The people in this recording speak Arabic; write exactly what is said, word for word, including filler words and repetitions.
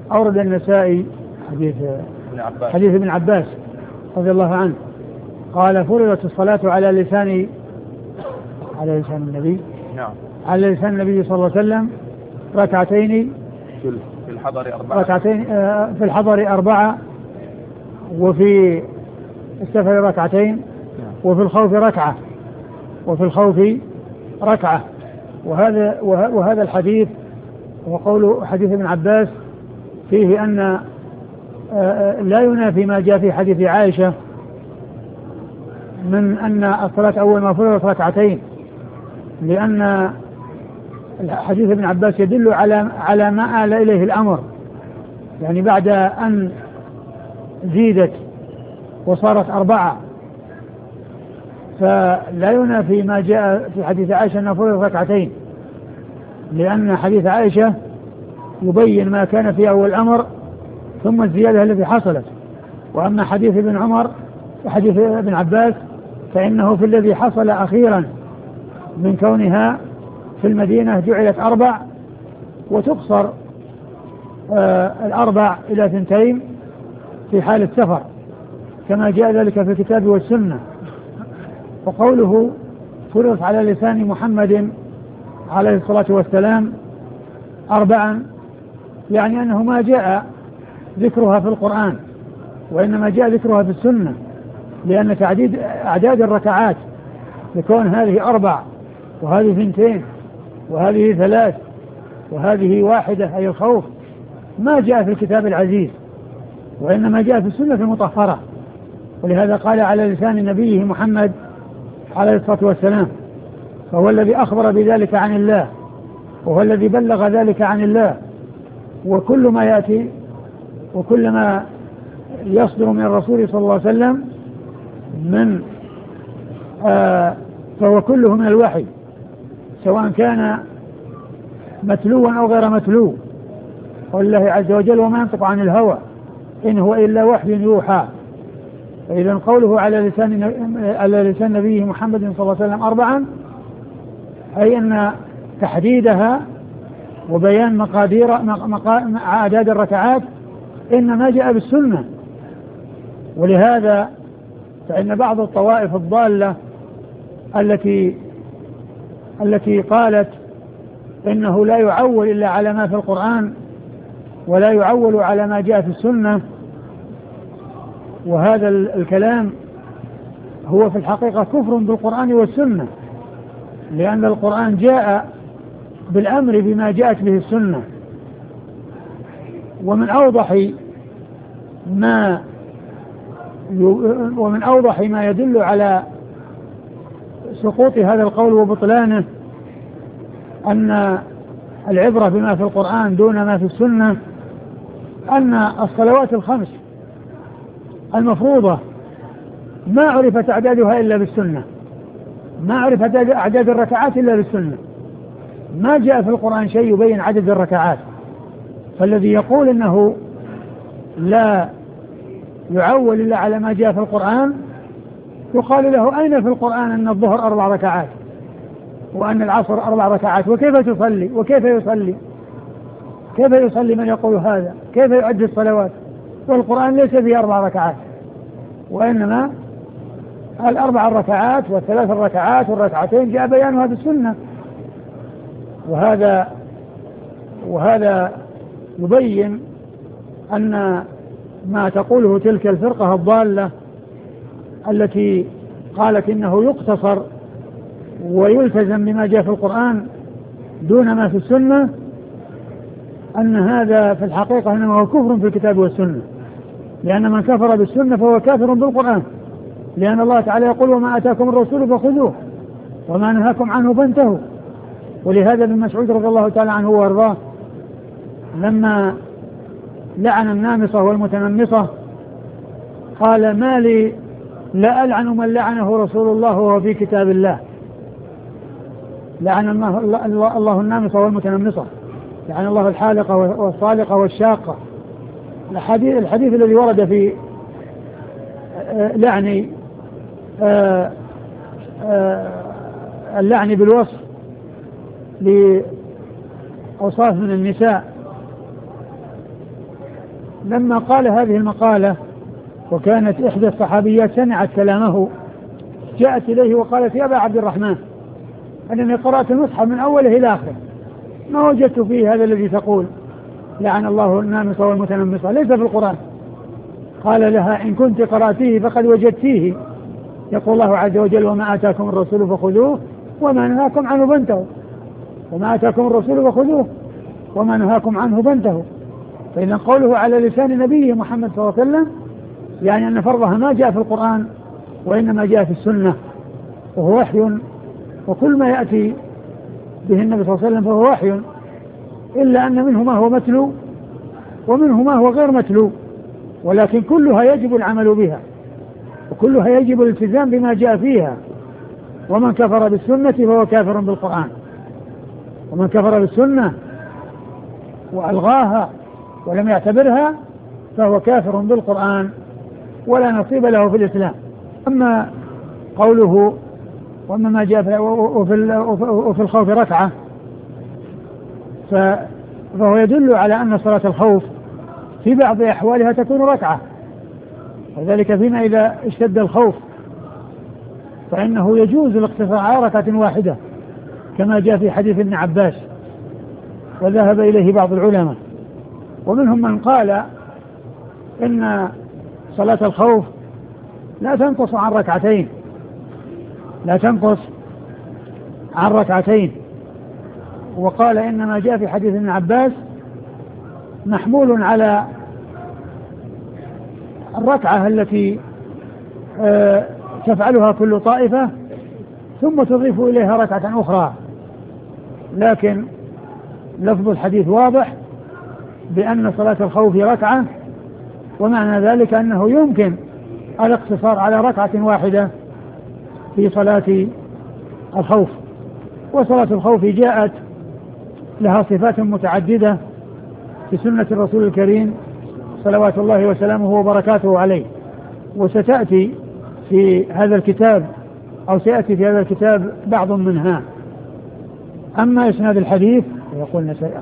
أورد النسائي حديث ابن عباس حديث ابن عباس رضي الله عنه قال فرضت الصلاة على لسان على لسان النبي نعم على لسان النبي صلى الله عليه وسلم ركعتين في الحضر أربعة ركعتين في الحضر أربعة وفي السفر ركعتين وفي الخوف ركعة وفي الخوف ركعة وهذا وهذا الحديث وقول حديث ابن عباس فيه أن لا ينافي ما جاء في حديث عائشة من أن الصلاة أول ما فرضت ركعتين، لأن حديث ابن عباس يدل على على ما آل إليه الأمر، يعني بعد أن زيدت وصارت أربعة، فلا ينافي ما جاء في حديث عائشة أنه فرض ركعتين، لأن حديث عائشة يبين ما كان في أول الأمر ثم الزيادة التي حصلت. وأما حديث ابن عمر وحديث ابن عباس فإنه في الذي حصل أخيرا من كونها في المدينة جعلت أربع وتقصر آه الأربع إلى ثنتين في حال السفر كما جاء ذلك في الكتاب والسنة. وقوله فرض على لسان محمد عليه الصلاة والسلام أربعا يعني أنه ما جاء ذكرها في القرآن وإنما جاء ذكرها في السنة، لأن تعديد أعداد الركعات يكون هذه أربع وهذه ثنتين وهذه ثلاث وهذه واحدة أي الخوف ما جاء في الكتاب العزيز وإنما جاء في السنة المطهرة. ولهذا قال على لسان نبيه محمد عليه الصلاة والسلام، فهو الذي أخبر بذلك عن الله وهو الذي بلغ ذلك عن الله، وكل ما يأتي وكل ما يصدر من الرسول صلى الله عليه وسلم من آه فهو كله من الوحي سواء كان متلوا أو غير متلو، والله عز وجل وما ينطق عن الهوى إن هو إلا وحي يوحى. فإذا قوله على لسان على لسان نبيه محمد صلى الله عليه وسلم أربعا أي أن تحديدها وبيان مقادير أعداد الركعات إنما جاء بالسنة. ولهذا فإن بعض الطوائف الضالة التي التي قالت إنه لا يعول إلا على ما في القرآن ولا يعول على ما جاء في السنة، وهذا الكلام هو في الحقيقة كفر بالقرآن والسنة، لأن القرآن جاء بالأمر بما جاءت به السنة. ومن أوضح ما ومن أوضح ما يدل على سقوط هذا القول وبطلانه أن العبرة بما في القرآن دون ما في السنة، أن الصلوات الخمس المفروضة ما عرفت أعدادها إلا بالسنة، ما عرفت أعداد الركعات إلا بالسنة، ما جاء في القرآن شيء يبين عدد الركعات. فالذي يقول أنه لا يعول إلا على ما جاء في القرآن يقال له أين في القرآن أن الظهر أربع ركعات وأن العصر أربع ركعات، وكيف تصلي وكيف يصلي كيف يصلي من يقول هذا؟ كيف يؤدي الصلوات والقرآن ليس فيه أربع ركعات، وإنما الأربع الركعات والثلاث الركعات والركعتين جاء بيانها في السنة. وهذا وهذا يبين أن ما تقوله تلك الفرقة الضالة التي قالت إنه يقتصر ويلتزم بما جاء في القرآن دون ما في السنة، أن هذا في الحقيقة إنما هو كفر في الكتاب والسنة، لأن من كفر بالسنة فهو كافر بالقرآن، لأن الله تعالى يقول وما أتاكم الرسول فخذوه وما نهاكم عنه فانتهوا. ولهذا ابن مسعود رضي الله تعالى عنه وارضاه لما لعن النامصة والمتنمصة قال ما لي لا ألعن من لعنه رسول الله وهو في كتاب الله. لعن الله, الله, الله النامصة والمتنمصة، لعن الله الحالقة والصالقة والشاقة. الحديث, الحديث الذي ورد في لعن اللعن بالوصف لأوصاف من النساء لما قال هذه المقالة وكانت إحدى الصحابيات سمعت كلامه جاءت إليه وقالت: يا أبا عبد الرحمن، أنني قرأت المصحف من أوله إلى آخره ما وجدت فيه هذا الذي تقول لعن الله النامصة والمتنمصة، ليس في القرآن. قال لها: إن كنت قرأتيه فقد وجدتيه، يقول الله عز وجل: وما آتاكم الرسول فخذوه وما نهاكم عنه فانتهوا. وما آتاكم الرسول فخذوه وما نهاكم عنه فانتهوا. فإذا قوله على لسان نبيه محمد صلى الله عليه وسلم يعني أن فرضها ما جاء في القرآن وإنما جاء في السنة، وهو وحي، وكل ما يأتي به النبي صلى الله عليه وسلم فهو وحي، إلا أن منه ما هو متلو ومنه ما هو غير متلو، ولكن كلها يجب العمل بها وكلها يجب الالتزام بما جاء فيها. ومن كفر بالسنة فهو كافر بالقرآن، ومن كفر بالسنة وألغاها ولم يعتبرها فهو كافر بالقرآن ولا نصيب له في الإسلام. أما قوله وأما ما جاء وفي الخوف ركعة فهو يدل على أن صلاة الخوف في بعض أحوالها تكون ركعة، وذلك فيما إذا اشتد الخوف فإنه يجوز الاقتصار على ركعة واحدة كما جاء في حديث ابن عباس وذهب إليه بعض العلماء. ومنهم من قال إن صلاة الخوف لا تنقص عن ركعتين لا تنقص عن ركعتين وقال إنما جاء في حديث ابن عباس محمول على الركعة التي آه تفعلها كل طائفة ثم تضيف إليها ركعة أخرى، لكن لفظ الحديث واضح بأن صلاة الخوف ركعة، ومعنى ذلك أنه يمكن الاقتصار على ركعة واحدة في صلاة الخوف. وصلاة الخوف جاءت لها صفات متعددة في سنة الرسول الكريم صلوات الله وسلامه وبركاته عليه، وستأتي في هذا الكتاب أو سيأتي في هذا الكتاب بعض منها. أما إسناد الحديث يقول